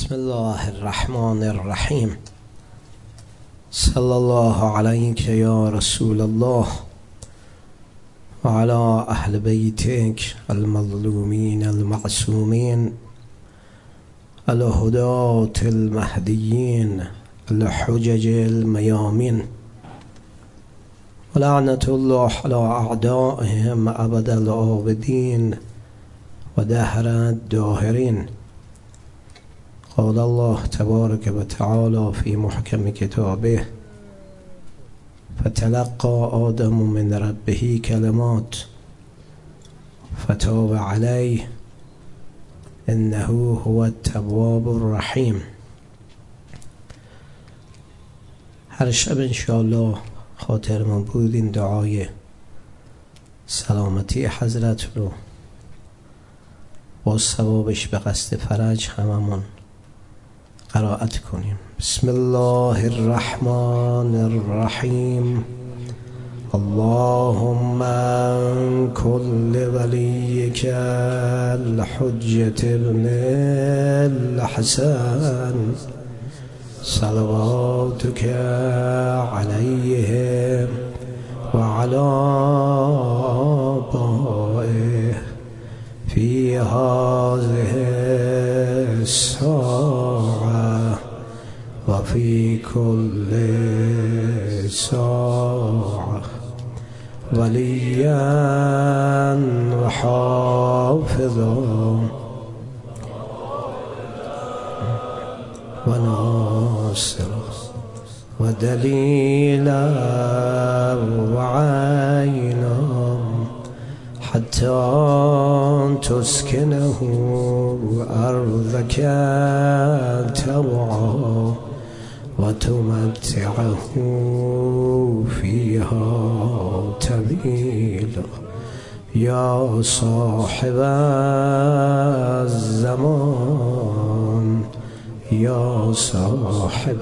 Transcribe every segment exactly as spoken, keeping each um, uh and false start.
بسم الله الرحمن الرحیم. صلی الله علیک یا رسول الله و علی اهل بیتک المظلومین المعصومین الهداة المهدیین الحجج المیامین و لعنة الله علی اعدائهم ابد العابدین و دهر الداهرین. قال الله تبارك وتعالى في محكم كتابه: فتلقى آدم من ربه كلمات فتاب عليه إنه هو التواب الرحيم. هر شب انشاءالله خاطرمون بود این دعای سلامتی حضرت رو با ثوابش به قصد فرج هممون قرائت کنیم. بسم الله الرحمن الرحیم. اللهم من كل وليك الحجة ابن الحسن صلواتك عليه وعلى آبائه في هذه الساعة وفي كل ساعة وليا وحافظا وناصرا ودليلا وعينا حتى تسكنه أرضك طوعا وتمتعه فيها طويلا. يا صاحب الزمان يا صاحب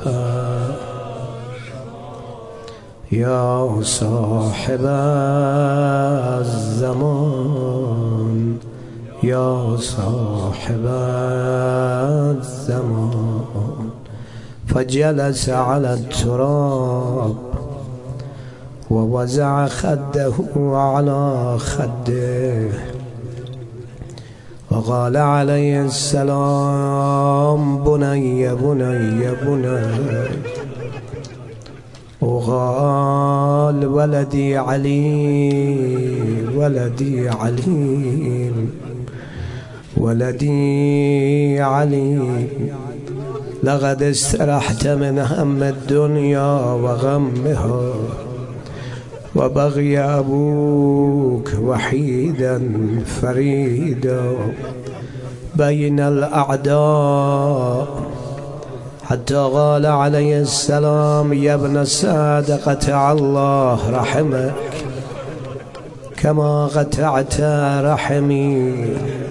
يا صاحب الزمان يا صاحب الزمان. فجلس على التراب ووزع خده على خده وقال عليه السلام: بني بني بني. وقال: ولدي علي ولدي علي ولدي علي. لقد استرحت من هم الدنيا وغمها وبغي أبوك وحيدا فريدا بين الأعداء حتى قال عليه السلام: يا ابن سعد قطع الله رحمك كما قطعت رحمي.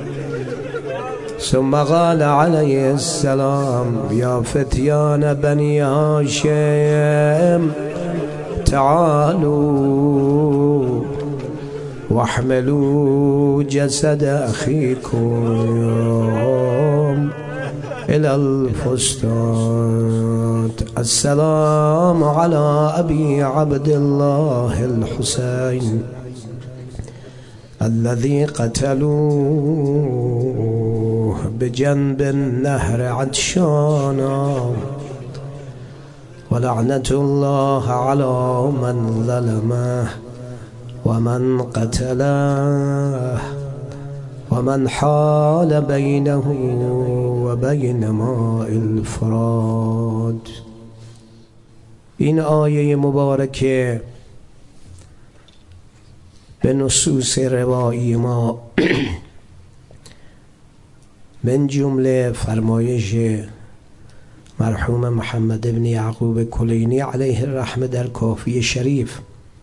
ثم قال عليه السلام: يا فتيان بني هاشم تعالوا واحملوا جسد أخيكم إلى الفسطاط. السلام على أبي عبد الله الحسين الذي قتلوه بجنب النهر عطشانا. ولعنة الله على من ظلمه ومن قتله ومن حال بينه وبين ماء الفرات. این آیه مبارکه به نصوص روایی ما من جمله فرمایش مرحوم محمد ابن یعقوب کلینی علیه الرحمه در کافی شریف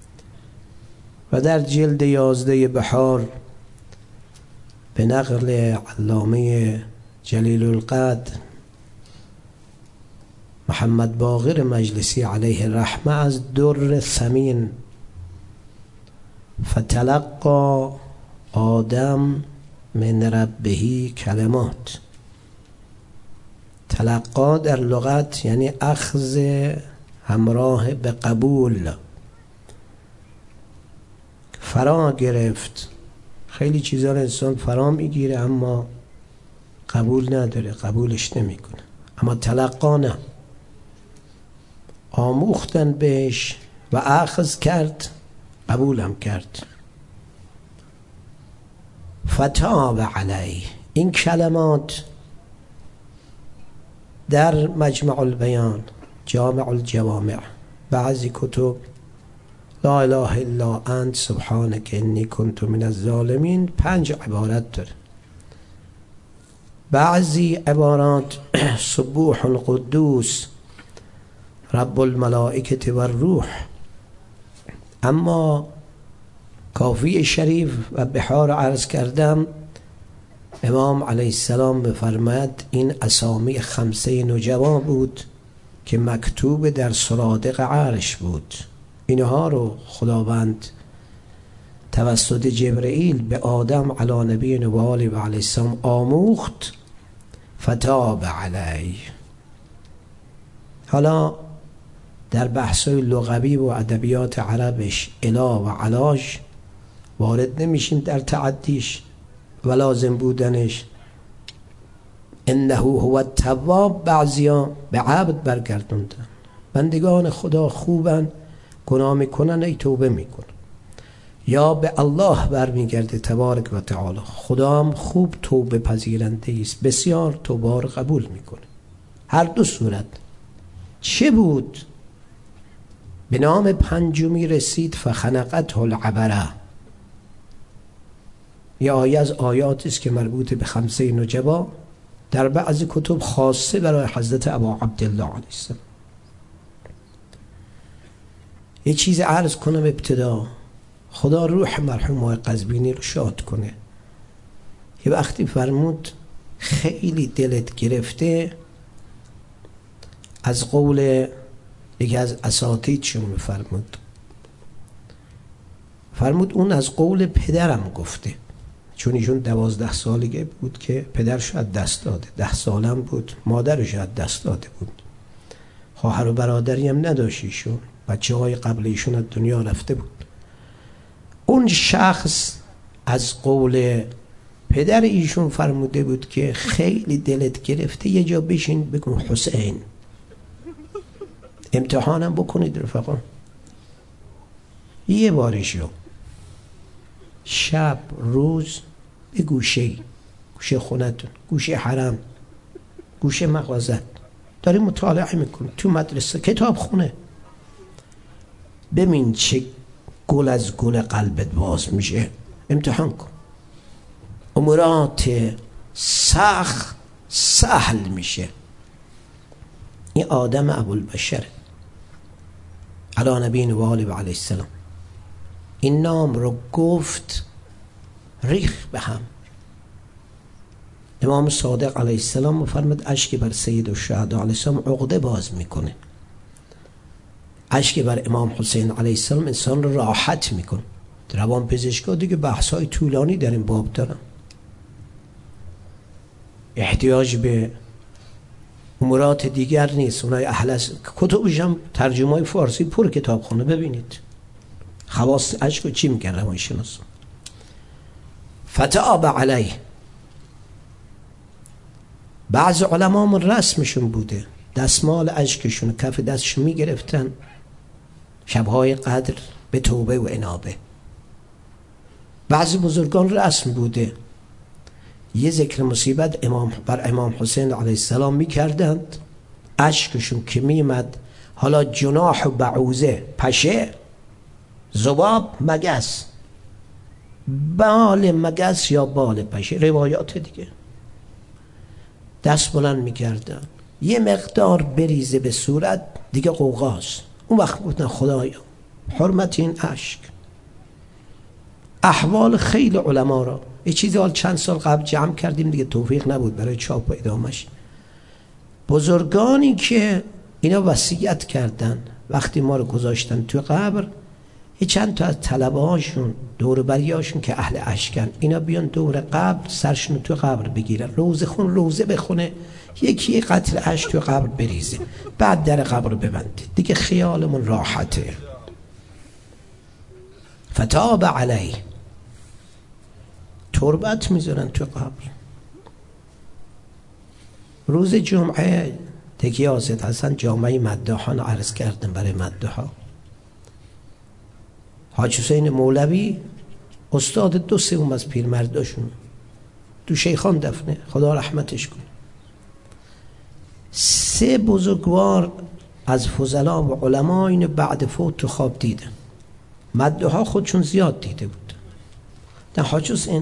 و در جلد یازده بحار به نقل علامه جلیل القدر محمد باقر مجلسی علیه الرحمه از در ثمین: فتلقى آدم من ربه کلمات. تلقا در لغت یعنی اخذ همراه به قبول، فرا گرفت. خیلی چیزا رو انسان فرا میگیره اما قبول نداره، قبولش نمیکنه. اما تلقا نه، آموختن بهش و اخذ کرد، قبولم کرد. فتاب علیه، این کلمات در مجمع البیان، جامع الجوامع، بعضی کتب لا اله الا انت سبحانک انی کنت من الظالمین پنج عبارت داره. بعضی عبارات سبوح القدوس رب الملائکه و الروح. اما کافی شریف و بحار عرض کردم، امام علیه السلام بفرماید این اسامی خمسه نجوا بود که مکتوب در سرادق عرش بود. اینها رو خداوند توسط جبرئیل به آدم علی نبی و آله و علیه السلام آموخت. فتاب علیه. حالا در بحث‌های لغوی و ادبیات عربش الا و علاج وارد نمیشیم در تعدیش و لازم بودنش. انه هو التواب، بعضیا به عبد برگردوندن. بندگان خدا خوبن، گناه میکنن ای توبه میکنن، یا به الله برمیگرده تبارک و تعالی. خدا هم خوب توبه پذیرنده است، بسیار توبه رو قبول میکنه. هر دو صورت چه بود؟ به نام پنجمی رسید فخنقته العبره. یه آیه از آیات است که مربوط به خمسه نجوا، در بعضی کتب خاصه برای حضرت ابا عبدالله علیه السلام. یه چیز عرض کنم ابتدا، خدا روح مرحوم آقای قزوینی رو شاد کنه. یه وقتی فرمود خیلی دلت گرفته، از قول یکی از اساتیدشون میفرمود، فرمود اون از قول پدرم گفته، چون ایشون دوازده سالگی بود که پدرش از دست داده، ده سالم بود مادرش از دست داده بود، خواهر و برادری هم نداشت ایشون، بچه های قبل ایشون از دنیا رفته بود. اون شخص از قول پدر ایشون فرموده بود که خیلی دلت گرفته یه جا بشین بگو حسین. امتحانم بکنید رفقا، یه بارشو شب روز به گوشه گوشه خونتون، گوشه حرم، گوشه مغازت داری مطالعه میکنی، تو مدرسه کتاب خونه، ببین چه گل از گل قلبت باز میشه. امتحان کن، امورات سخت سهل میشه. این آدم ابوالبشر علی نبی و آله و علیه السلام این نام رو گفت، ریخ به هم. امام صادق علیه السلام مفرمد اشک بر سید الشهدا علیه السلام عقده باز میکنه، اشک بر امام حسین علیه السلام انسان رو راحت میکنه. روان پزشکا دیگه بحث های طولانی در این باب دارن، احتیاج به امورات دیگر نیست. اونای اهل از کتبش هم ترجمه های فارسی پر کتابخونه، ببینید خواص اشک رو چی میگن روان شناسا. فتاب علیه. بعض علما من رسمشون بوده دستمال اشکشون کف دستشون میگرفتن شبهای قدر به توبه و انابه. بعضی بزرگان رسم بوده یه ذکر مصیبت امام بر امام حسین علیه السلام میکردند، اشکشون که میمد، حالا جناح و بعوزه، پشه، ذباب، مگس، بال مگس یا بال پشه، روایات دیگه، دست بلند میکردن یه مقدار بریزه به صورت دیگه قوقاست. اون وقت بودن خدایا حرمت این اشک. احوال خیلی علما را یه چیزی حال چند سال قبل جمع کردیم دیگه، توفیق نبود برای چاپ و ادامش. بزرگانی که اینا وصیت کردن وقتی ما رو گذاشتن تو قبر، یه چند تا از طلبه هاشون دور بریاشون که اهل اشکن، اینا بیان دور قبر سرشون تو قبر بگیرن، روزه خون روزه بخونه یکی قطره اشک تو قبر بریزه، بعد در قبر رو ببنده، دیگه خیالمون راحته. فتاب علیه، تربت میذارن تو قبر. روز جمعه تکی آزد حسن جامعه مداحان عرض کردن برای مداحا. حاج حسین مولوی استاد دو سوم از پیرمرداشون تو شیخان دفنه، خدا رحمتش کنه. سه بزرگوار از فضلا و علما این بعد فوت تو خواب دیدن. مداحا خودشون زیاد دیده بود. در حاج حسین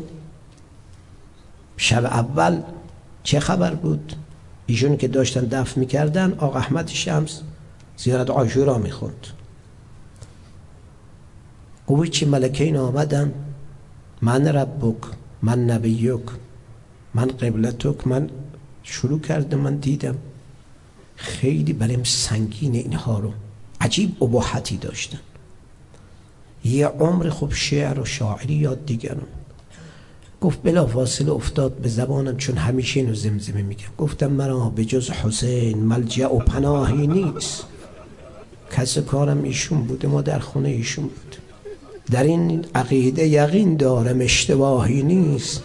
شب اول چه خبر بود؟ ایشون که داشتن دفن میکردن آقا احمد شمس زیارت عاشورا میخوند. گویی چه ملکین آمدن، من ربک، من نبیک، من قبلتک. من شروع کردم، من دیدم خیلی بریم سنگین اینها رو، عجیب اباحتی داشتن. یه عمر خوب شعر و شاعری یاد دیگرون. گفت بلا فاصله افتاد به زبانم، چون همیشه اینو زمزمه میگم. گفتم مرا به جز حسین ملجأ و پناهی نیست. کس کارم ایشون بوده، ما در خونه ایشون بود. در این عقیده یقین دارم اشتباهی نیست.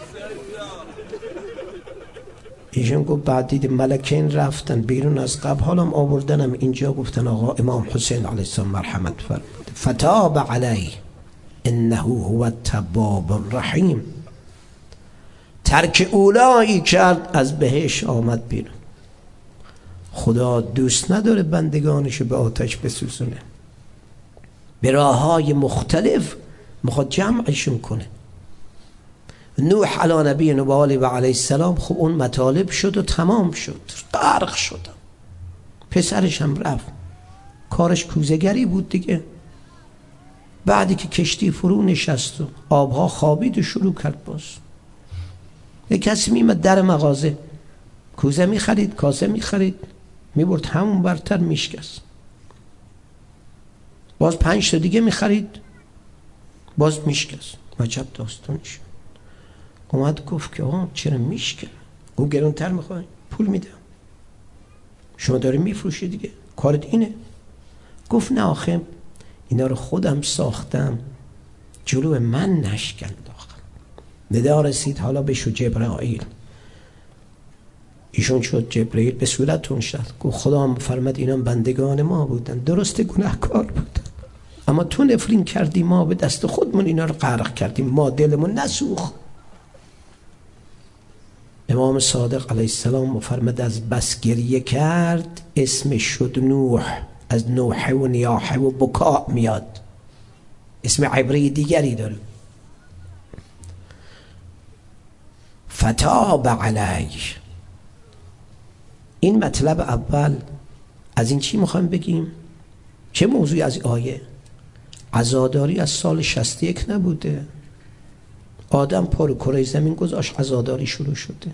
ایشون گفت بعد دید ملکین رفتن بیرون از قبر، حالم آوردنم اینجا، گفتن آقا امام حسین علیه السلام مرحمت فرمود. فتاب علیه انه هو التواب الرحیم. ترک اولایی کرد، از بهش آمد بیرون. خدا دوست نداره بندگانشو به آتش بسوزونه، به راههای مختلف میخواد جمعشون کنه. نوح علی نبی و آله و علیه السلام خب اون مطالب شد و تمام شد، غرق شد. پسرش هم رفت، کارش کوزه‌گری بود دیگه. بعدی که کشتی فرو نشست و آبها خوابید و شروع کرد باز. یک کسی میمد در مغازه کوزه میخرید، کاسه میخرید، میبرد همون برتر میشکست. باز پنج تا دیگه میخرید، باز میشکست. عجب داستانش. اومد گفت که آه چرا میشکن؟ گفت گرونتر میخوای؟ پول میدم. شما داری میفروشی دیگه، کارت اینه. گفت نه آخه اینا رو خودم ساختم، جلو من نشکن. ندا رسید حالا بشو جبرائیل. ایشون شد جبرائیل به صورتون شد. گفت خدا هم فرمد اینا بندگان ما بودن، درست گناهکار بودن، اما تو نفرین کردی، ما به دست خودمون اینا رو غرق کردیم، ما دلمون نسوخت. امام صادق علیه السلام فرمد از بس گریه کرد اسمش شد نوح، از نوحه و نیاحه و بکا میاد، اسم عبری دیگری داره. فتاب علیه. این مطلب اول. از این چی میخوایم بگیم؟ چه موضوعی از آیه؟ عزاداری از سال شصت و یک نبوده. آدم پا رو کره زمین گذاشت، عزاداری شروع شده.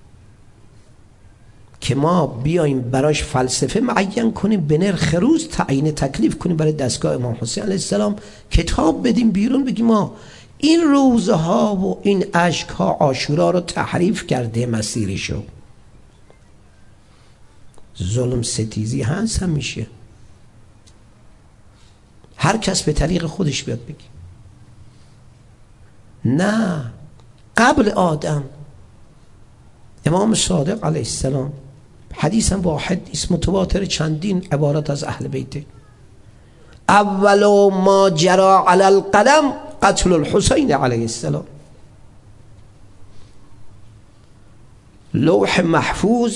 که ما بیایم براش فلسفه معین کنیم، به نرخ روز تعیین تکلیف کنیم برای دستگاه امام حسین علیه السلام، کتاب بدیم بیرون، بگیم ما این روزها و این اشک ها عاشورا رو تحریف کرده مسیرشو. ظلم ستیزی هست همیشه، هر کس به طریق خودش بیاد بگی. نه، قبل آدم امام صادق علیه السلام، حدیث هم واحد نیست، متواتر، چندین عبارت از اهل بیت. اول ما جرى علی القلم قتل الحسین علیه السلام. لوح محفوظ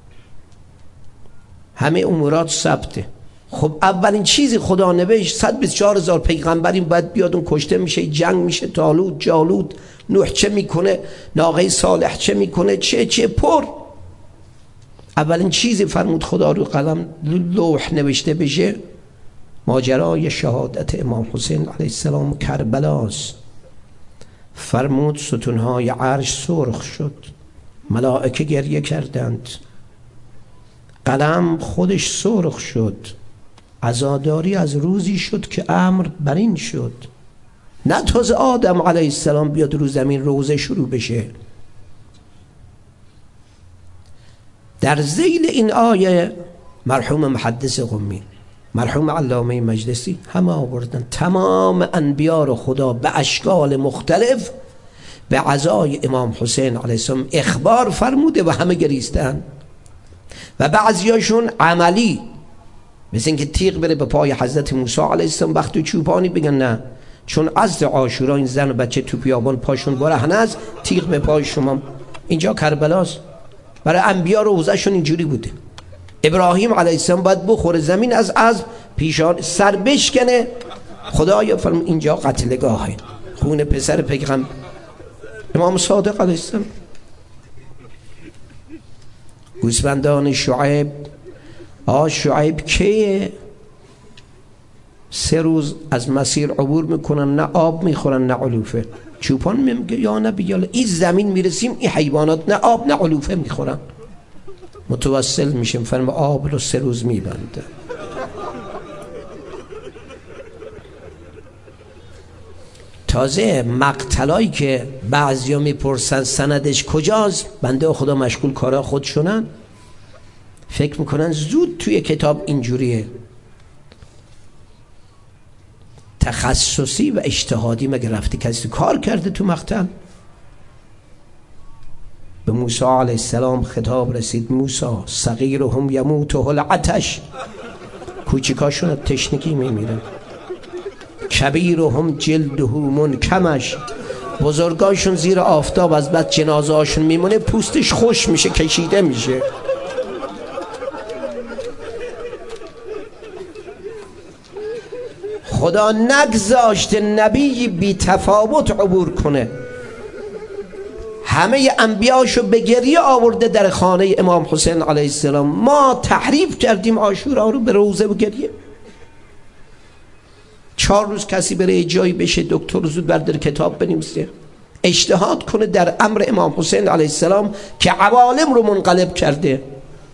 همه امورات ثبته. خب اولین چیزی خدا نوشت صد و بیست و چهار هزار پیغمبریم باید بیاد، اون کشته میشه، جنگ میشه، طالوت، جالوت، نوح چه میکنه، ناقه صالح چه میکنه، چه چه پر. اولین چیزی فرمود خدا رو قلم لوح نوشته بشه ماجرای شهادت امام حسین علیه السلام کربلاست. فرمود ستونهای عرش سرخ شد، ملائکه گریه کردند، قلم خودش سرخ شد. عزاداری از روزی شد که امر بر این شد، نه تازه آدم علیه السلام بیاد رو زمین روزه شروع بشه. در ذیل این آیه مرحوم محدث قمی، مرحوم علامه مجلسی همه آوردن تمام انبیا رو خدا به اشکال مختلف به عزای امام حسین علیه السلام اخبار فرموده و همه گریستن و بعضیاشون عملی، مثل اینکه تیغ بره به پای حضرت موسی علیه السلام وقتی چوپانی بگن نه، چون عزد عاشورا این زن و بچه تو بیابان پاشون برهنه است، تیغ به پای شما. اینجا کربلاست. برای انبیا روزشون اینجوری بوده. ابراهیم علیه السلام باید بخوره زمین از عزم پیشان سر بشکنه، خدایا فرم اینجا قتلگاهه، خون پسر پیغمبر امام صادق علیه السلام. گوسفندان شعیب، آ شعیب کیه؟ سه روز از مسیر عبور میکنن، نه آب میخورن نه علوفه. چوپان میگه یا نبی یا این زمین میرسیم این حیوانات نه آب نه علوفه میخورن. متوسل میشیم فرم آب رو سه روز میبنده. تازه مقتلایی که بعضیا میپرسن سندش کجاست، بنده خدا مشغول کارا خودشونن، فکر میکنن زود توی کتاب اینجوریه. تخصصی و اجتهادی مگه رفته کسی کار کرده تو مقتل؟ به موسی علیه السلام خطاب رسید، موسی صغیرهم یموت العطش، کوچکاشون تشنگی میمیرن، کبیرهم جلده منکمش، بزرگاشون زیر آفتاب از بعد جنازه هاشون میمونه پوستش خوش میشه کشیده میشه. خدا نگذاشته نبی بی تفاوت عبور کنه، همه انبیاشو به گریه آورده در خانه امام حسین علیه السلام. ما تحریف کردیم عاشورا رو به روزه و گریه. چهار روز کسی بره جایی بشه دکتر زود بردار کتاب بنویسه، اجتهاد کنه در امر امام حسین علیه السلام که عوالم رو منقلب کرده.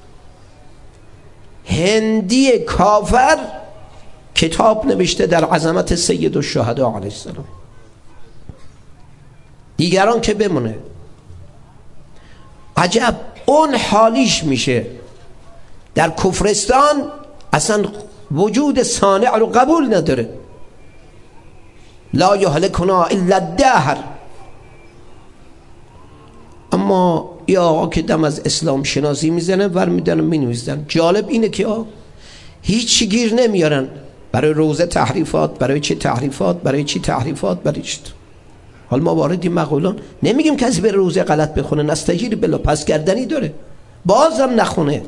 هندی کافر کتاب نوشته در عظمت سید الشهدا علیه السلام، دیگران که بمونه. عجب اون حالیش میشه در کفرستان اصلا وجود صانع رو قبول نداره. لا یهلکنا الا الدهر. اما یا آقا که دم از اسلام شناسی میزنن ور میدن و مینویسن. جالب اینه که آقا هیچ گیر نمیارن. برای روزه تحریفات، برای چه تحریفات، برای چی تحریفات، برای چی. حال ما واردی مقولان نمیگیم کسی به روزه غلط بخونه، نستجیر بلا پس گردنی داره بازم نخونه.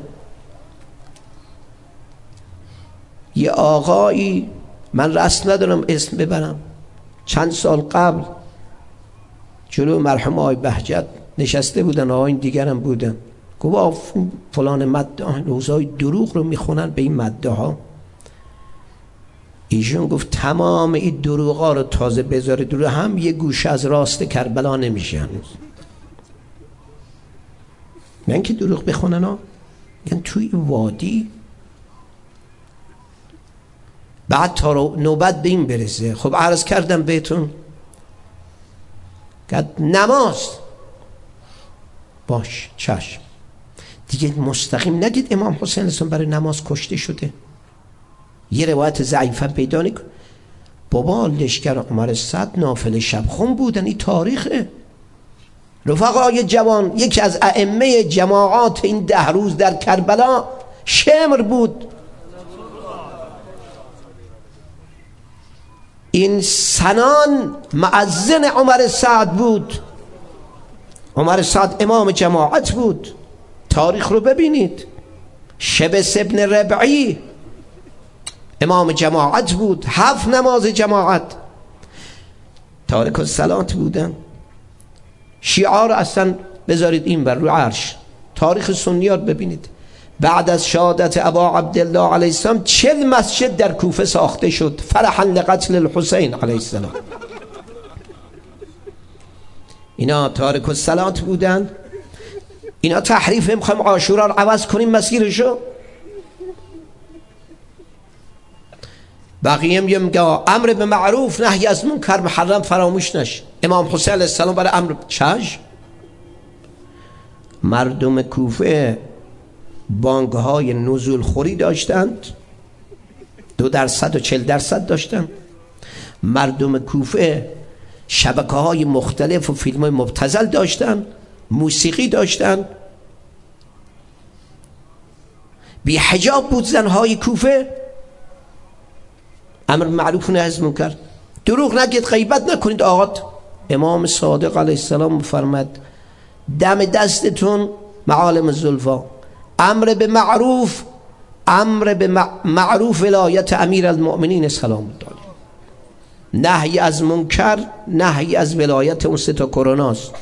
یه آقایی، من رسم ندارم اسم ببرم، چند سال قبل جلو مرحوم آقای بهجت نشسته بودن، آقایین دیگرم بودن، گفت فلان مده ها روزای دروغ رو میخونن به این مده ها. ایشون گفت تمام این دروغ ها رو تازه بذاره دور هم یه گوشه از راست کربلا نمیشه هنوز. من که دروغ بخونن ها، یعنی توی وادی بعد تا نوبت به این برسه. خب عرض کردم بهتون که نماز باش چشم دیگه مستقیم نگید امام حسین اسلام برای نماز کشته شده. یه روایت ضعیفه پیدا نکن. بابا لشکر عمر صد نافل شب خون بودن، این تاریخه. رفقای جوان، یکی از ائمه جماعات این ده روز در کربلا شمر بود. این سنان مؤذن عمر سعد بود. عمر سعد امام جماعت بود. تاریخ رو ببینید. شبس ابن ربعی امام جماعت بود، هفت نماز جماعت. تارک الصلات بودن. شیعه رو اصلا بذارید این بر رو عرش. تاریخ سنیات ببینید. بعد از شهادت ابا عبدالله علیه السلام چل مسجد در کوفه ساخته شد فرحا لقتل الحسین علیه السلام. اینا تارک الصلات بودن. اینا تحریف میخوایم عاشورا رو عوض کنیم مسیرشو. بقیه میگم امر به معروف نهی از منکر محرم فراموش نشه. امام حسین علیه السلام برای امر چش. مردم کوفه بانک های نزول خوری داشتند، دو درصد و چل درصد داشتند. مردم کوفه شبکه های مختلف و فیلم های مبتذل داشتند، موسیقی داشتند. بی حجاب بود زنهای کوفه، امر معروف و نهی از منکر. دروغ نگید، غیبت نکنید. آقا امام صادق علیه السلام فرمود دم دستتون معالم زلفا، امر به معروف، امر به معروف ولایت امیر المؤمنین سلام الله علیه، نهی از منکر، نهی از ولایت اون سه تا کروناست.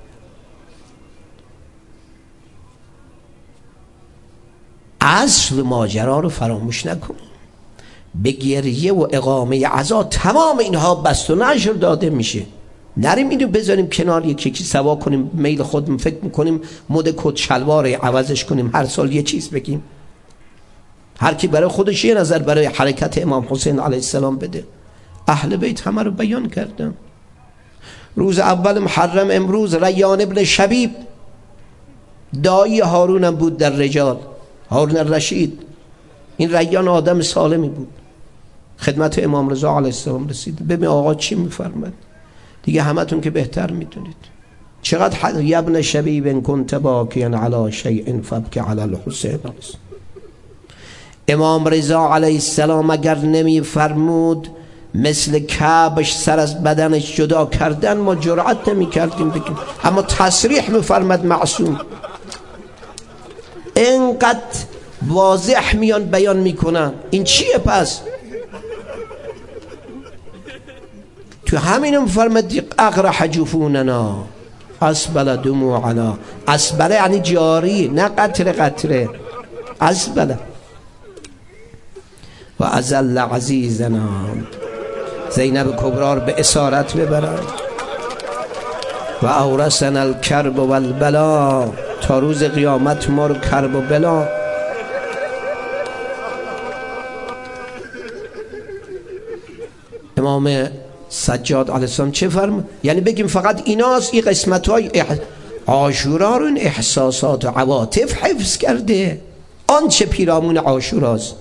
اصل ماجرا رو فراموش نکن. به گریه و اقامه عزا تمام اینها بست و نشر داده میشه. نریم اینو بذاریم کنار، یکی یکی سوا کنیم، میل خودمون فکر میکنیم مد کت شلوار عوضش کنیم، هر سال یه چیز بگیم، هر کی برای خودش یه نظر برای حرکت امام حسین علیه السلام بده. اهل بیت همه رو بیان کردم. روز اول محرم امروز ریان ابن شبیب دایی هارون هم بود در رجال، هارون الرشید. این ریان آدم سالمی بود، خدمت امام رضا علیه السلام رسید. ببین آقا چی میفرمد دیگه، همتون که بهتر میدونید. چقدر حد یبن شبیب کنت باکیا علی شیء فبک علی الحسین. امام رضا علیه السلام اگر نمیفرمود مثل کعبش سر از بدنش جدا کردن ما جرأت نمی کردیم بگیم، اما تصریح میفرمد معصوم. اینقدر واضح میان بیان میکنن. این چیه پس؟ تو همین میفرمد اقرح جفوننا اسبل دموعنا. اسبله یعنی جاری، نه قطره قطره، اسبله. و ازل عزیزنا، زینب کبرار به اسارت ببرن. و اورثنا الکرب و البلا، تا روز قیامت ما رو کرب و بلا. امام سجاد علیه السلام چه فرمود؟ یعنی بگیم فقط ایناست، این قسمت های اح... عاشورا رو این احساسات و عواطف حفظ کرده، آنچه پیرامون عاشوراست.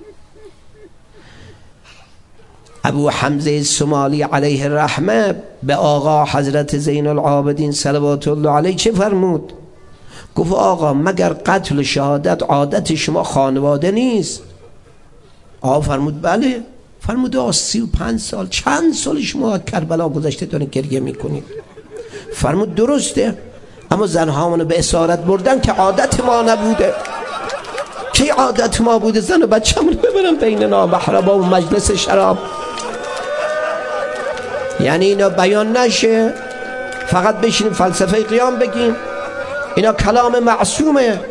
ابو حمزه سمالی علیه الرحمه به آقا حضرت زین العابدین صلوات الله علیه چه فرمود؟ گفت آقا مگر قتل و شهادت عادت شما خانواده نیست؟ آقا فرمود بله. فرمود آقا سی و پنج سال، چند سال شما کربلا گذشته دارین گریه میکنید. فرمود درسته، اما زنهامونو به اسارت بردن که عادت ما نبوده. کی عادت ما بوده؟ زن و بچه‌مون ببرن بین نامحرما و مجلس شراب. یعنی اینا بیان نشه، فقط بشینیم فلسفه قیام بگیم. اینا کلام معصومه،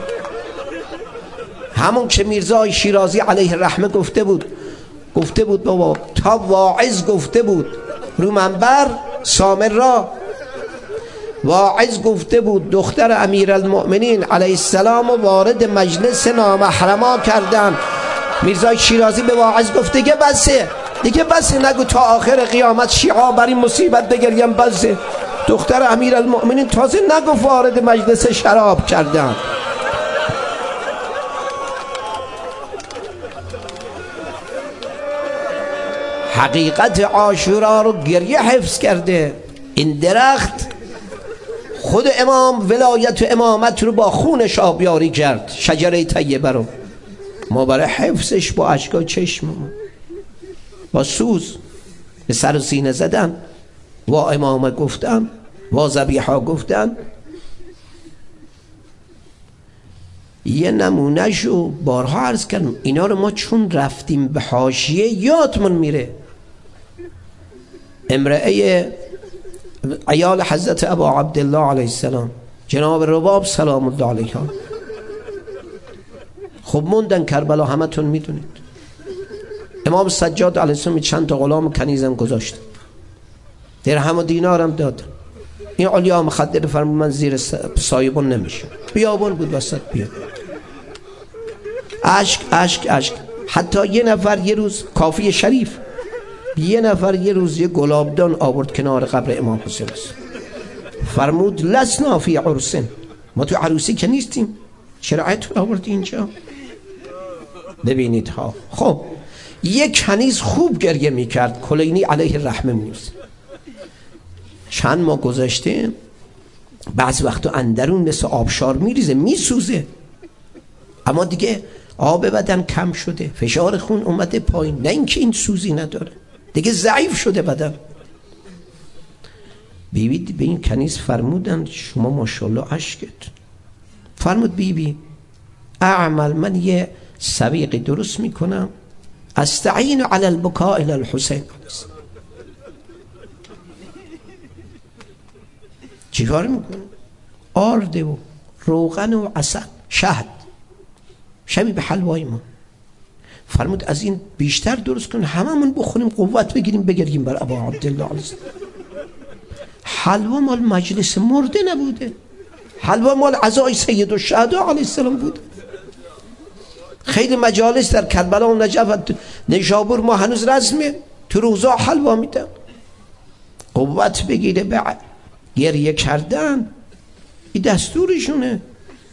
همون که میرزا شیرازی علیه الرحمه گفته بود. گفته بود بابا، تا واعظ گفته بود رو منبر سامر را، واعظ گفته بود دختر امیرالمؤمنین علیه السلام و وارد مجلس نامحرما کردن. میرزا شیرازی به واعظ گفته دیگه بسه، دیگه بسه، نگو تا آخر قیامت شیعا بر این مصیبت بگریم. بسه، دختر امیرالمؤمنین تازه نگفت وارد مجلس شراب کردن. حقیقت عاشورا رو گریه حفظ کرده. این درخت خود امام ولایت و امامت رو با خونش آبیاری کرد، شجره طیبه رو. ما برای حفظش با اشکای چشم، با سوز به سر و سینه زدن، وا امام گفتن، وا ذبیحا گفتن. یه نمونه شو بارها عرض کردم، اینا رو ما چون رفتیم به حاشیه یادمون میره. امرأه عیال حضرت ابا عبدالله علیه السلام، جناب رباب سلام الله علیها، خب موندن کربلا، همه تون میدونید. امام سجاد علیه السلام چند تا غلام کنیزم گذاشت، درهم و دینارم داد. این علیا مخدر فرمود من زیر سایبون نمیشه، بیابون بود وسط، بیا اشک اشک اشک. حتی یه نفر یه روز کافی شریف، یه نفر یه روز یه گلابدان آورد کنار قبر امام حسین است. فرمود لسنا فی عرسن، ما تو عروسی که نیستیم. چرا عطر آوردی اینجا؟ ببینید ها. خب یک کنیز خوب گریه میکرد، کلینی علیه الرحمه میرسه. چند ماه گذشته بعض وقتا اندرون مثل آبشار میریزه، میسوزه، اما دیگه آب بدن کم شده، فشار خون اومده پایین، نه اینکه این سوزی نداره، دیگه ضعیف شده بدن. بیبی به این کنیز فرمودن شما ماشاءالله اشکت. فرمود بیبی اعمل، من یه سویقی درست میکنم، استعین علی البکاء الی الحسین. چیکار میکنه؟ آرد و روغن و عسل، شهد، شبیه به حلوای ما. فرمود از این بیشتر درست کن، هممون بخوریم قوت بگیریم بگریم بر ابا عبدالله علیه السلام. حلوا مال مجلس مرده نبوده، حلوا مال عزای سید الشهدا علیه السلام بوده. خیلی مجالس در کربلا و نجف نیشابور ما هنوز رزمه، تو روزا حلوا میدن قوت بگیره به گریه کردن، این دستورشونه.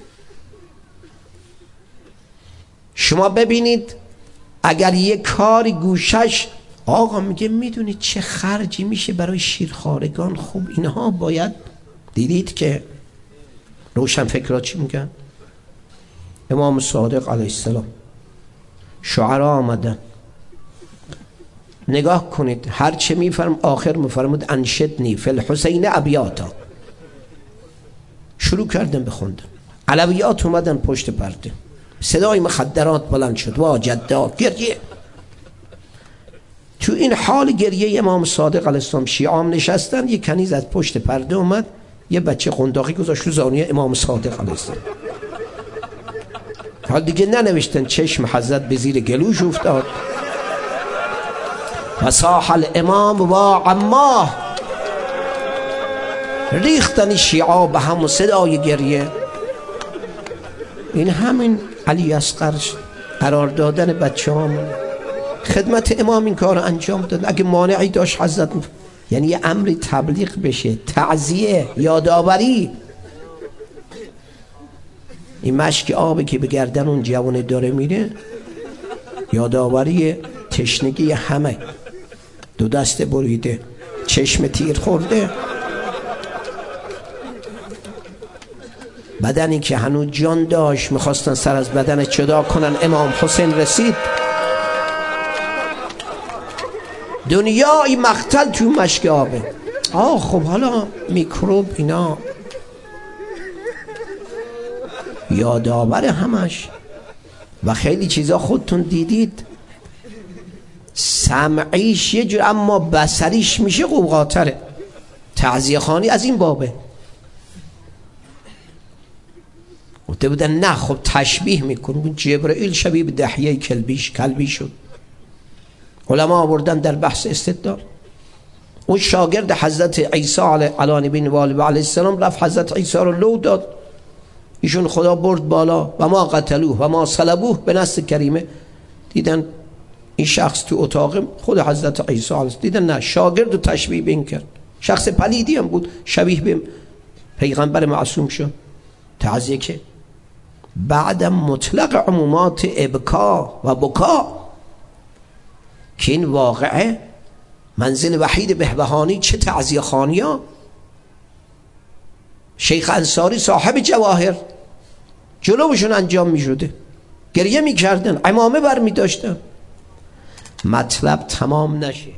شما ببینید اگر یه کاری گوشش آقا میگه میدونید چه خرجی میشه برای شیرخوارگان، خوب اینها باید، دیدید که روشن فکرها چی میگن؟ امام صادق علیه السلام شعرا آمدن، نگاه کنید هر چه میفرم آخر میفرمود انشدنی فی الحسین ابیاتا، شروع کردن بخوندن. علویات اومدن پشت پرده، صدای مخدرات بلند شد، وا جدات، گریه. تو این حال گریه امام صادق علیه السلام شیعام نشستن، یک کنیز از پشت پرده اومد یه بچه قنداقی گذاشت رو زانوی امام صادق علیه السلام. حال دیگه ننوشتن چشم حضرت به زیر گلوش افتاد و صاح الامام و عماه، ریختن شیعا به هم و صدای گریه. این همین علی اصغر قرار دادن بچه همون خدمت امام این کار انجام داد. اگه مانعی داشت حضرت، یعنی یه امری تبلیغ بشه، تعزیه، یادآوری. این مشک آبی که به گردن اون جوانه داره میره یادآوری تشنگی همه، دو دست بریده، چشم تیر خورده، بدنی که هنوز جان داشت میخواستن سر از بدن جدا کنن. امام حسین رسید، دنیای مقتل تو مشک آبه. آه خب حالا میکروب اینا یادآور همش و خیلی چیزا خودتون دیدید. سمعیش یه جور اما بصریش میشه قوقاتره. تعزیه خانی از این بابه. گفته بودن نه خب تشبیه میکنه، جبرئیل شبیه به دحیه کلبیش کلبی شد. علما آوردن در بحث استدلال. اون شاگرد حضرت عیسی علیه نبی و علیه السلام رفت حضرت عیسی رو لو داد، ایشون خدا برد بالا و ما قتلوه و ما صلبوه به نص کریمه. دیدن این شخص تو اتاق خود حضرت عیسی علیه، دیدن نه، شاگرد رو تشبیه به این کرد، شخص پلیدی هم بود، شبیه به پیغمبر معصوم شد. تعزیه که بعدم مطلق عمومات ابکا و بکا که این واقعه منزل وحید بهبهانی چه تعزیه خانی ها. شیخ انصاری صاحب جواهر جلوشون انجام می شده، گریه می کردن، عمامه بر می داشتن. مطلب تمام نشه،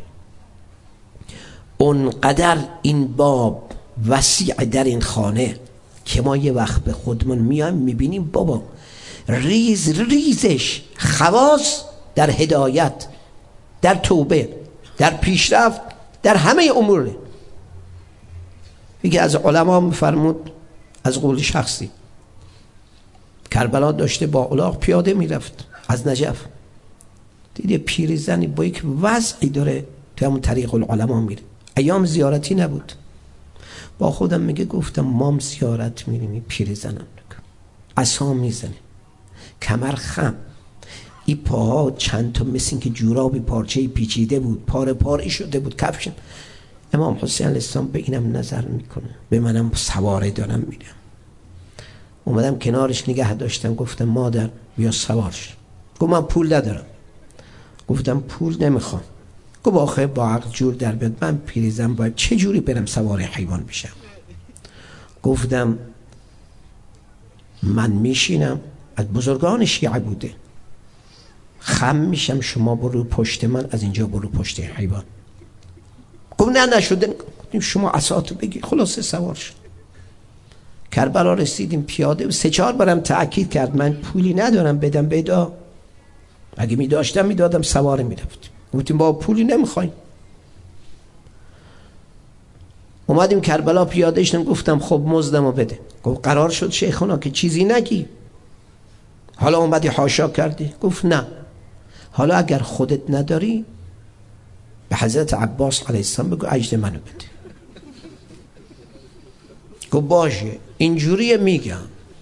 اونقدر این باب وسیع در این خانه که ما یه وقت به خودمون میایم میبینیم بابا ریز ریزش خواص در هدایت، در توبه، در پیشرفت، در همه امور. یکی از علما میفرمود از قول شخصی، کربلا داشته با الاغ پیاده میرفت از نجف، دیده پیرزنی با یک وضعی داره تو همون طریق العلماء میره. ایام زیارتی نبود، با خودم میگه گفتم مام زیارت میریم، پیرزنم عصا میزنه، کمر خم، این پاها چند تا مثل این که جورابی پارچه پیچیده بود، پاره پاره شده بود کفشم. امام حسین علیه السلام به اینم نظر میکنه، به منم سواره دارم میرم. اومدم کنارش نگه داشتم، گفتم مادر بیا سوارش. گفت من پول ندارم. گفتم پول نمیخوام. گفت آخه با عقل جور در بیاد، من پیریزم باید چه جوری برم سوار حیوان بشم؟ گفتم من میشینم، از بزرگان شیعه بوده، خم میشم، شما برو پشت من، از اینجا برو پشت حیوان. گفت نه نشده. شما عصاتو بگیر. خلاصه سوار شد. کربلا رسیدیم پیاده، سه چهار بارم تأکید کرد من پولی ندارم بدم بدا، اگه می داشتم می دادم سواره می رفتیم. گفتیم با پولی نمیخوایم. اومدیم کربلا پیاده شدم، گفتم خب مزدمو بده. گفت قرار شد شیخونا که چیزی نگی، حالا اومدی حاشا کردی. گفت نه، حالا اگر خودت نداری به حضرت عباس علیه السلام بگو اجر منو بده. گفت باشه اینجوری میگم.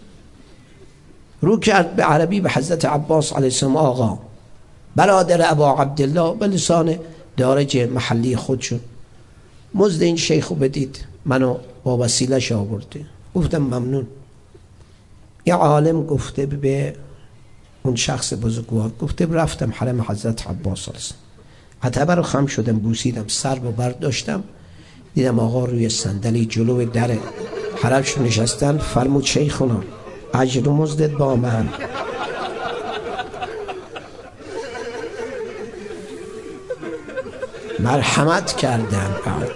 رو کرد به عربی به حضرت عباس علیه السلام، آقا برادر ابا عبدالله، به لسان دارج محلی خودشون، مزد این شیخو بدید، منو با وسیلش آورده. گفتم ممنون. یه عالم گفته به اون شخص بزرگوار، گفته رفتم حرم حضرت عباس علیه السلام، عتبه رو خم شدم، بوسیدم، سر رو برداشتم، دیدم آقا روی صندلی جلو در حرمشون نشستن. فرمود شیخونا اجر و مزدت با من. مرحمت کردم. بعد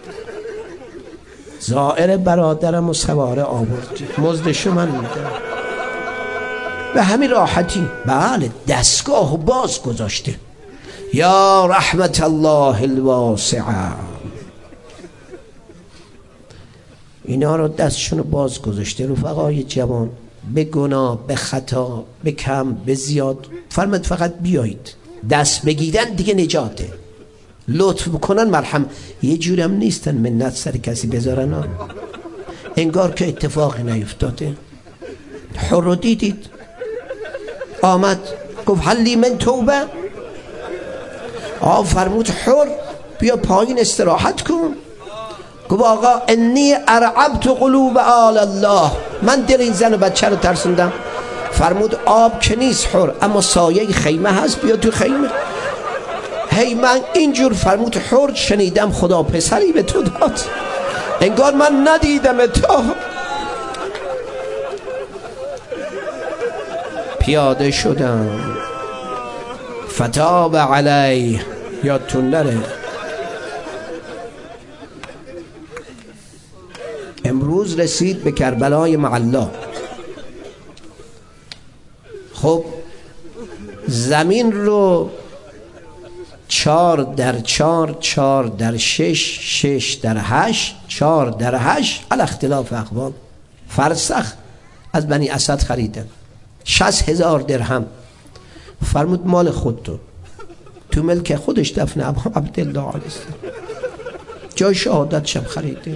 زائر برادرم و سواره آوردی، مزدشو من میدم. به همین راحتی. بله دستگاه باز گذاشته. یا رحمت الله الواسعه، اینا رو دستشون باز گذاشته. رفقای جوان، به گناه، به خطا، به کم، به زیاد، فرمد فقط بیایید، دست بگیرن دیگه نجاته، لطف بکنن مرحم. یه جوری هم نیستن منت سر کسی بذارن ها. انگار که اتفاقی نیفتاده. حر رو دیدید آمد گفت حلی من توبه. آقا فرمود حر بیا پایین استراحت کن. گفت آقا انی ارعبت قلوب آل الله، من دل این زن و بچه رو ترسوندم. فرمود آب که نیست حر، اما سایه خیمه هست، بیا تو خیمه. هی من اینجور. فرمود حر شنیدم خدا پسری به تو داد، انگار من ندیدم تو. پیاده شدم. فتاب علی، یادتون نره امروز رسید به کربلای معلا. خب زمین رو چار در چار، چار در شش، شش در هشت، چار در هشت، علی اختلاف اقوال، فرسخ از بنی اسد خریدن. شصت هزار درهم. فرمود مال خود تو، تو ملک خودش دفن ابا عبدالله علیه السلام، جای شهادت شم خریده.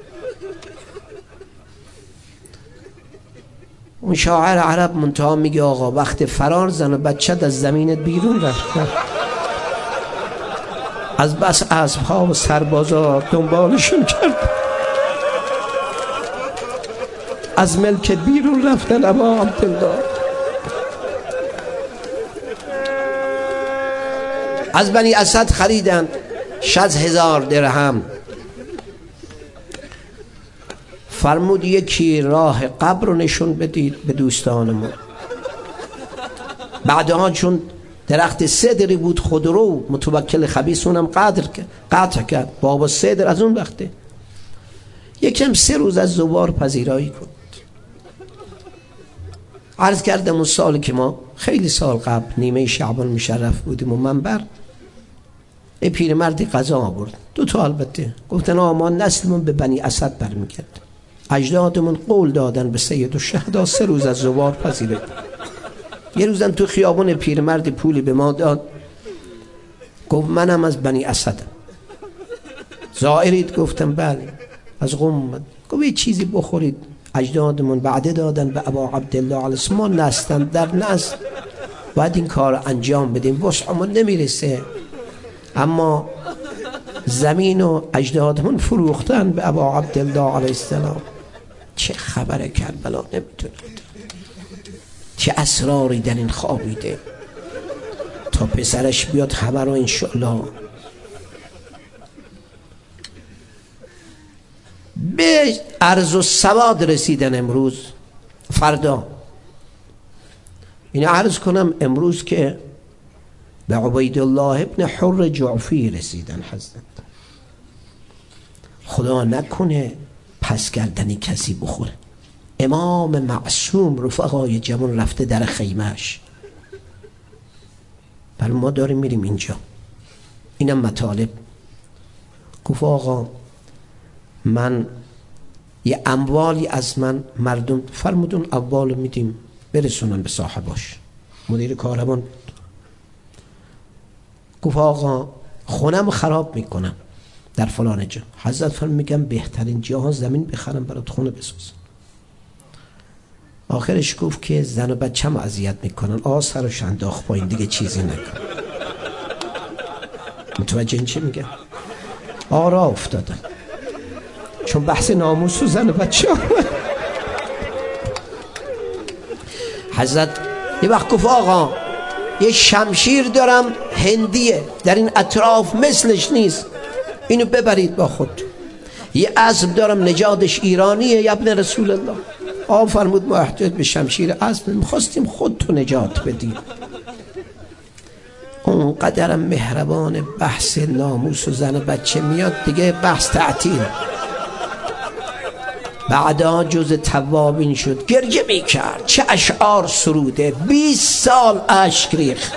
اون شاعر عرب منتها میگه آقا وقت فرار زن و بچت از زمینت بیرون رفتن، از بس اسب‌ها و سربازا دنبالشون کرد، از ملک بیرون رفتن ابا عبدالله. از بنی اسد خریدن شصت هزار درهم. فرمود یکی راه قبر رو نشون بدید به دوستانمون. بعدها چون درخت صدری بود خودرو، متوکل خبیث اونم قدر قطع کرد. بابا صدر از اون وقته. یکم سه روز از زوار پذیرایی کن. عرض کردم اون سال که ما خیلی سال قبل نیمه شعبان مشرف بودیم و منبر، ای پیرمردی قضا آورد، دو تا البته. گفتن آقا ما نسلمون به بنی اسد برمیگرد، اجدادمون قول دادن به سید الشهدا سه روز از زوار پذیرایی. یه روزم تو خیابون پیرمردی پولی به ما داد، گفت منم از بنی اسدم. زائرید؟ گفتم بله. از قم. گفت یه چیزی بخورید، اجدادمون بعده دادن به ابا عبدالله علیه السلام، ما نستن در نسل باید این کار انجام بدیم، وسعمون نمیرسه، اما زمین و اجدادمون فروختن به ابا عبدالله علیه السلام. چه خبره کربلا نمیدونه، چه اسراری در این خوابیده. تا پسرش بیاد همه رو انشالله. به ارض السواد رسیدن امروز. فردا این عرض کنم امروز که به عبیدالله ابن حر جعفی رسیدن حضرت. خدا نکنه پس گردنی کسی بخوره. امام معصوم رفقای جوان رفته در خیمهش. بل ما داریم میریم اینجا. اینم مطالب. گفت آقا من یه اموالی از من مردم فرمودون اموال میدیم برسونن به صاحباش. مدیر کاروان گفت آقا خونم خراب میکنم در فلان جا. حضرت فرم میگم بهترین جاها زمین بخرم برات خونه بسازم. آخرش گفت که زن و بچه‌م اذیت میکنن. آ سرش انداخت پایین دیگه چیزی نکن. متوجه این چی میگم؟ آرا افتادن چون بحث ناموس و زن و بچه حضرت یه وقت گفت آقا یه شمشیر دارم هندیه در این اطراف مثلش نیست، اینو ببرید با خود. یه اسب دارم نژادش ایرانیه یا ابن رسول الله. آقا فرمود ما احتیاج به شمشیر اسب میخواستیم خودتو نجات بدیم. اونقدرم مهربان بحث ناموس و زن و بچه میاد دیگه بحث تعطیل. بعدا جز توابین شد، گریه میکرد، چه اشعار سروده، بیست سال اشک ریخت.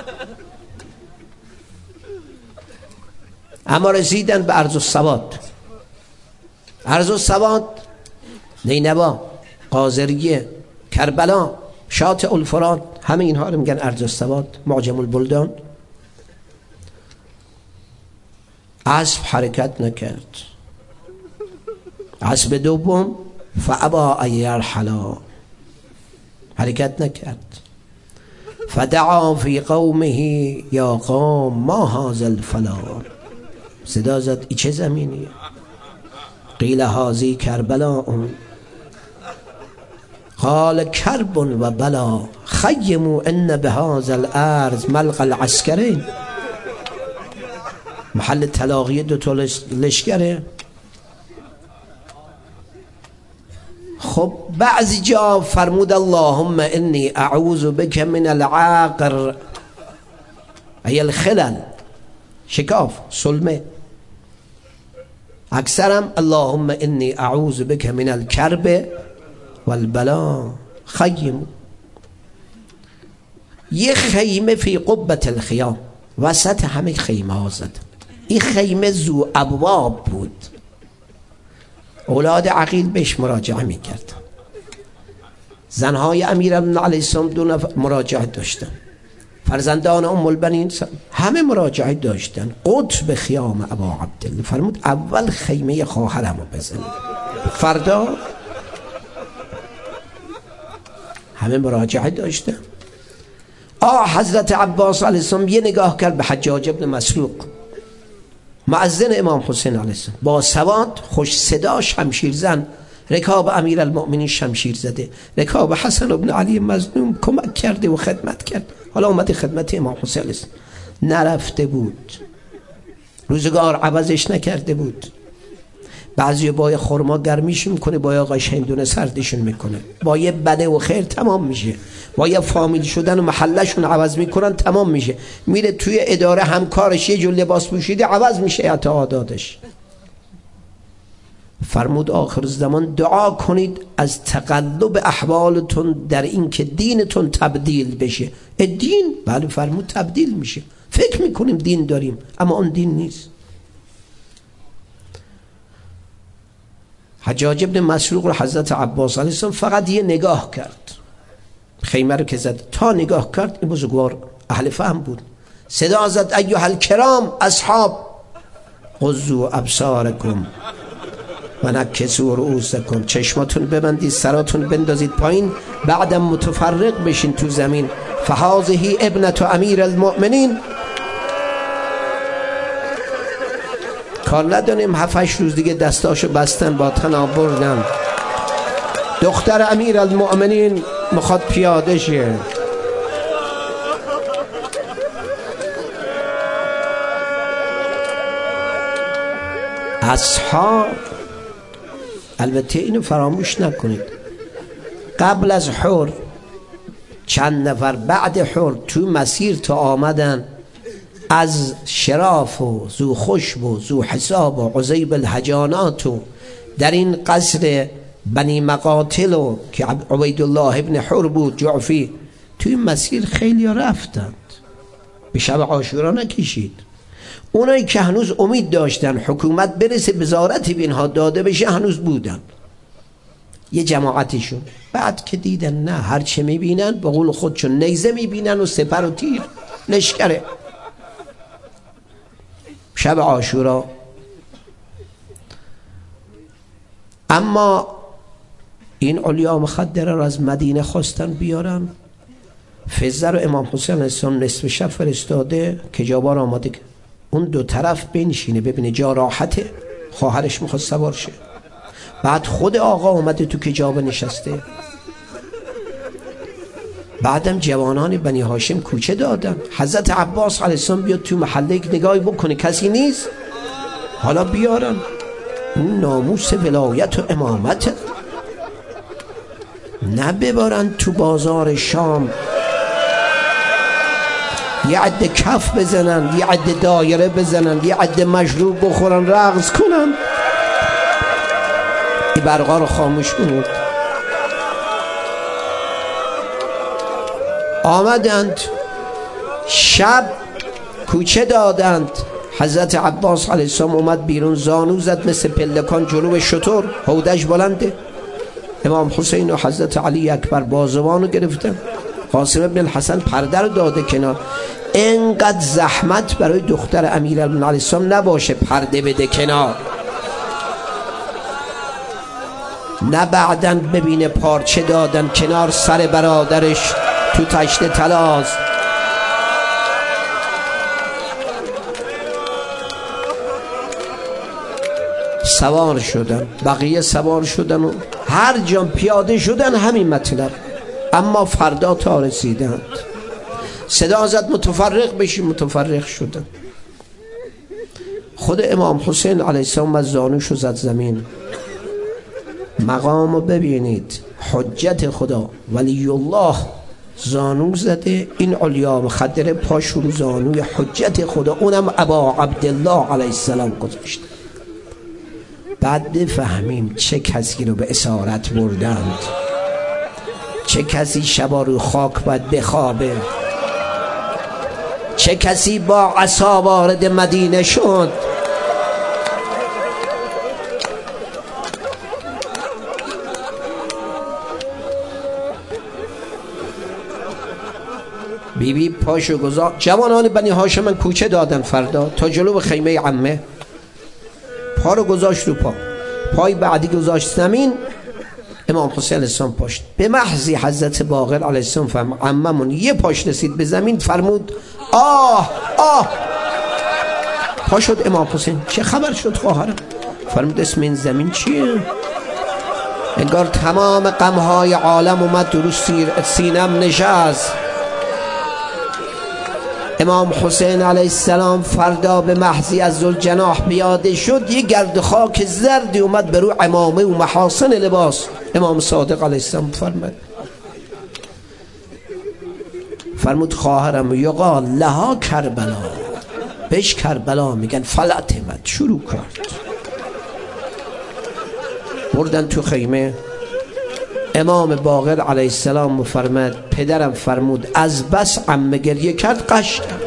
اما رسیدن به ارض السواد. ارض السواد نینوا، قاذریه، کربلا، شاطئ الفرات، همه اینها رو میگن ارض السواد، معجم البلدان. اسب حرکت نکرد. اسب دوم فابا ان یرحلا، حرکت نکرد. فدعا فی قومه یا قوم ما هذا الفلا، صدا زد ای چه زمینیه؟ قیل هذی کربلا، قال کرب و بلا خیموا ان بهذا الارض ملقى العسکرین. محل تلاقی دو تا لشکره. خب بعضی جا فرمود اللهم انی اعوذ بک من العاقر ای الخلل، شکاف، سلمه. اکثرم اللهم انی اعوذ بک من الکرب والبلا. خیم یه خیمه فی قبة الخیام، وسط همه خیمه ها زد. این خیمه ذو ابواب بود. اولاد عقیل بهش مراجعه میکرد. زنهای امیرالمومنین علیه السلام دو نفر مراجعه داشتن. فرزندان ام البنین همه مراجعه داشتن. قطب خیام ابا عبدالله فرمود اول خیمه خواهرمو بزنید، فردا همه مراجعه داشتن. آه حضرت عباس علیه السلام یه نگاه کرد به حجاج ابن مسروق، مؤذن امام حسین علیه السلام، با سواد، خوش صدا، شمشیر زن. رکاب امیرالمؤمنین شمشیر زده، رکاب حسن ابن علی مظلوم کمک کرده و خدمت کرد. حالا اومده خدمت امام حسین علیه السلام. نرفته بود، روزگار عوضش نکرده بود. بعضی با یه خرما گرمیشون میکنه، با یه آقاش هندونه سردشون میکنه، با یه بده و خیر تمام میشه، با یه فامیل شدن و محلشون عوض میکنن تمام میشه. میره توی اداره همکارش یه جور لباس پوشیده عوض میشه اعتقاداتش. فرمود آخر زمان دعا کنید از تقلب احوالتون در این که دینتون تبدیل بشه. دین بله فرمود تبدیل میشه. فکر میکنیم دین داریم اما اون دین نیست. حجاج ابن مسروق رو حضرت عباس علیه السلام فقط یه نگاه کرد، خیمه رو که زد تا نگاه کرد، این بزرگوار اهل فهم بود، صدا زد ایها الکرام اصحاب غضوا ابصارکم و نکسوا رؤوسکم، چشماتون ببندید، سراتون بندازید پایین، بعدم متفرق بشین تو زمین. فهذه ابنة امیر المؤمنین. کار ندانیم هفت هشت روز دیگه دستاشو بستن با تن آوردن. دختر امیر المؤمنین میخواد پیاده شه. اصحاب البته اینو فراموش نکنید، قبل از حر چند نفر بعد حر تو مسیر تا آمدن از شراف و زو خشب و زو حساب و عزیب الحجانات و در این قصر بنی مقاتل و که عبیدالله ابن حر بود جعفی، توی مسیر خیلی رفتند، به شب عاشورا نکشید. اونایی که هنوز امید داشتن حکومت برسه وزارتی به اینها داده بشه هنوز بودن، یه جماعتشون. بعد که دیدن نه، هر چه میبینن به قول خودشون نیزه میبینن و سپر و تیر لشکره. شب عاشورا اما این علیا مخدره را از مدینه خواستن بیارن. فزه رو امام حسین علیه السلام نصف شب فرستاده که جابار آماده که اون دو طرف بنشینه ببینه جا راحته، خواهرش میخواد سوار شه. بعد خود آقا اومده تو که جابه نشسته. بعدم جوانان بنی هاشم کوچه دادن. حضرت عباس علیه السلام بیاد تو محله یک نگاهی بکنه کسی نیست، حالا بیارن. اون ناموس ولایت و امامت، نه ببارن تو بازار شام یه عده کف بزنن، یه عده دایره بزنن، یه عده مشروب بخورن، رقص کنن. این برقا رو خاموش کنید. آمدند شب کوچه دادند. حضرت عباس علیه السلام اومد بیرون، زانو زد مثل پلکان جلو شتر، هودش بلنده. امام حسین و حضرت علی اکبر بازوانو گرفتن. قاسم ابن الحسن پرده رو داده کنار. اینقدر زحمت برای دختر امیرالمومنین علیه السلام نباشه پرده بده کنار، نه بعدن ببینه پارچه دادن کنار سر برادرش تو تشت تلاز. سوار شدن، بقیه سوار شدن و هر جا پیاده شدن همین مطلب. اما فردا تا رسیدند صدا زد متفرق بشی، متفرق شدن. خود امام حسین علیه السلام از زانوشو زد زمین. مقامو ببینید، حجت خدا ولی الله زانو زده، این علیا مخدره پاش رو زانوی حجت خدا، اونم ابا عبدالله علیه السلام گذاشت. بعد بفهمیم چه کسی رو به اسارت بردند، چه کسی شبا رو خاک باید بخوابه، چه کسی با عصا وارد مدینه شد. بی بی پاشو گذاشت. جوانان بنی هاشم من کوچه دادن فردا تا جلو خیمه عمه. پا رو گذاشت رو پا، پای بعدی گذاشت زمین. امام حسین علیه السلام پاشت. به محضی حضرت باقر علیه السلام فهم عممون یه پاش رسید به زمین، فرمود آه آه. پا شد امام حسین، چه خبر شد خواهرم؟ فرمود اسم این زمین چیه؟ انگار تمام غمهای عالم اومد رو سینم نشست. امام حسین علیه السلام فردا به محضی از ذوالجناح پیاده شد، یه گرد خاک زردی اومد به رو عمامه و محاسن لباس. امام صادق علیه السلام فرمود فرمود خواهرم یقال لها کربلا، بهش کربلا میگن. فلعتمت شروع کرد. بردن تو خیمه. امام باقر علیه السلام فرمود پدرم فرمود از بس عمه گریه کرد قش کرد.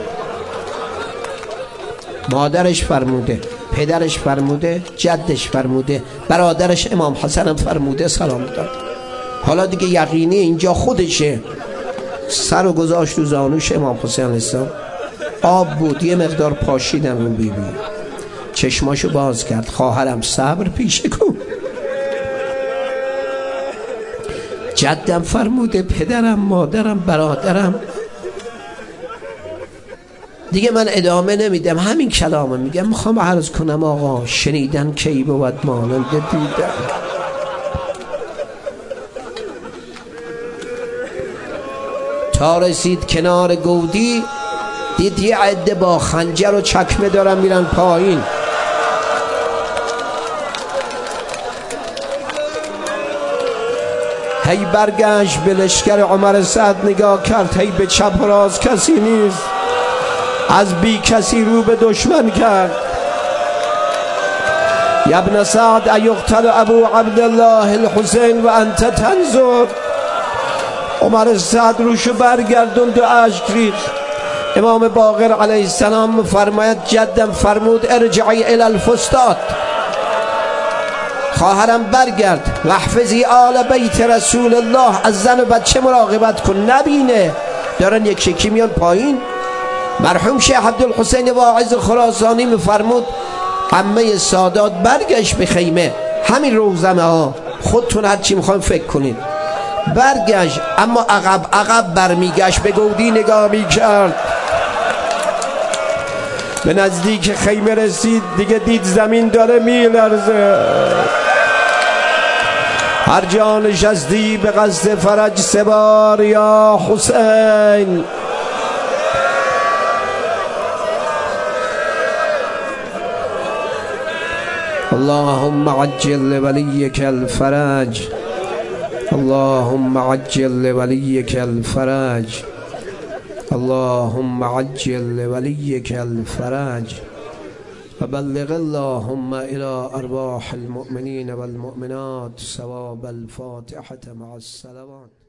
مادرش فرموده، پدرش فرموده، جدش فرموده، برادرش امام حسن فرموده سلام داد. حالا دیگه یقینی اینجا خودشه. سر و گذاشت رو زانوش امام حسین علیه السلام. آب بود، یه مقدار پاشیدن رو بی بی. چشماشو باز کرد. خواهرم صبر پیشه کن. جدم فرموده، پدرم، مادرم، برادرم. دیگه من ادامه نمیدم، همین کلامه میگم. میخوام عرض کنم آقا شنیدن کی بود مانند دیدن. تا رسید کنار گودی، دید یه عده با خنجر و چکمه دارن میرن پایین. هی برگشت به لشکر عمر سعد نگاه کرد، هی به چپ و راست کسی نیست، از بی کسی رو به دشمن کرد. یا ابن سعد ایقتل ابو عبدالله الحسین و انت تنظر. عمر سعد روشو برگردوند و اشک ریخت. امام باقر علیه السلام فرماید جدم فرمود ارجعی الی الفستاد، خواهرم برگرد و احفظی آل بیت رسول الله، از زن و بچه مراقبت کن، نبینه دارن یک شکی میان پایین. مرحوم شیخ عبدالحسین واعظ خراسانی میفرمود عمه سادات برگشت به خیمه، همین روزنه ها خودتون هرچی میخواین فکر کنید. برگشت اما عقب عقب برمیگشت، به گودی نگاه میکرد. به نزدیک خیمه رسید، دیگه دید زمین داره میلرزه. هر جا نشستی به قصد فرج سبار یا حسین. اللهم عجل لولیک الفرج، اللهم عجل لولیک الفرج، اللهم عجل لولیک الفرج، وبلغ اللهم الى ارواح المؤمنین والمؤمنات ثواب الفاتحة مع الصلوات.